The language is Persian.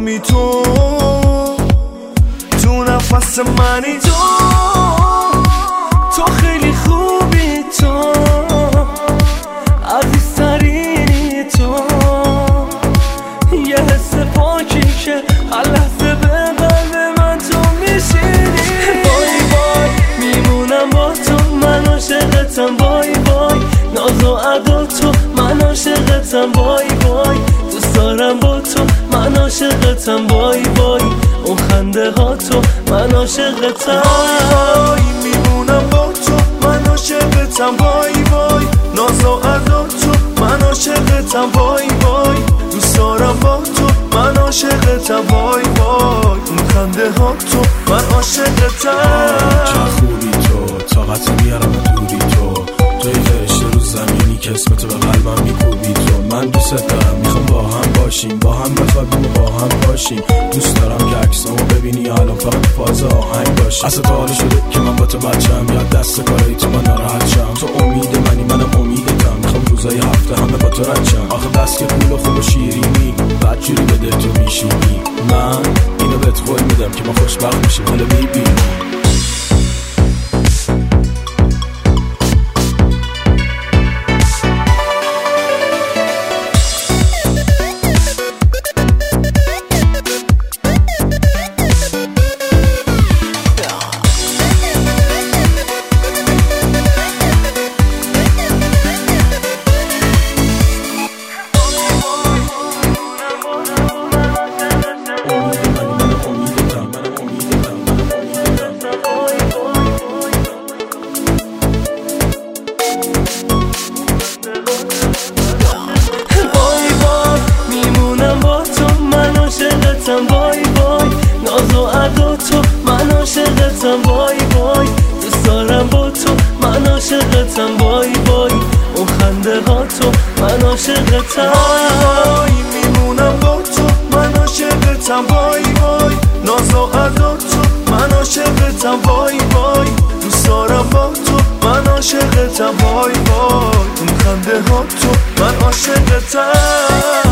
آرومی تو نفس منی تو خیلی خوبی تو عزیزترینی تو یه حس پاکی که هر لحظه به قلب من تو میشینی بای بای میمونم با تو من عاشقتم بای بای ناز و ادا تو من عاشقتم بای بای دوست دارم با تو من عاشقتم بای بای اون خنده ها تو من عاشقتم بای میمونم با تو من عاشقتم بای بای ناز و ادا تو من عاشقتم بای بای دوست دارم با تو من عاشقتم بای بای اون خنده ها تو من عاشقتم چه خوبی تو طاقت میارم دوری توی فرشته رو زمینی که اسم تو به قلبم میکوبی تو من دوست دارم میخوام با هم باشیم با هم بخوابیم و با هم باشیم دوست دارم که عکسامو ببینی الان فقط فاز آهنگ باشیم اصلا تا حالا شده که من با تو بچم یاد دست کارایی تو من ناراحت شم تو امید منی منم امیدتم میخوام روزای هفته همه با تو رد شم آخه بس که پول و خوب و شیرینی بدجوری به دل تو میشینی من اینو بهت قول میدم که ما خوشبخت میشیم حالا ببین بای بای ناز و ادا تو من عاشقتم بای بای دوست دارم با تو من عاشقتم بای بای اون خنده ها تو من عاشقتم بای میمونم با تو من عاشقتم بای بای ناز و ادا تو من عاشقتم بای بای دوست دارم با تو من عاشقتم بای بای اون خنده ها تو من عاشقتم